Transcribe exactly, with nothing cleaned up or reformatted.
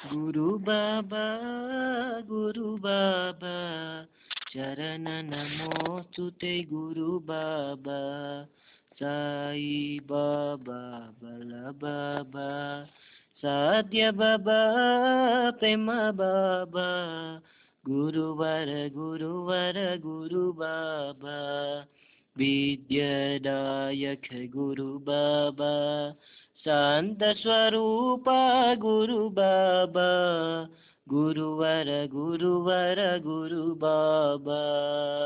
गुरु बाबा गुरु बाबा चरण नमोस्तुते गुरु बाबा साई बाबा बल बाबा साध्य बाबा प्रेम बाबा गुरुवर गुरुवर गुरु बाबा विद्यादायक गुरु बाबा शांत स्वरूप गुरु बाबा गुरुवर गुरुवर गुरु बाबा।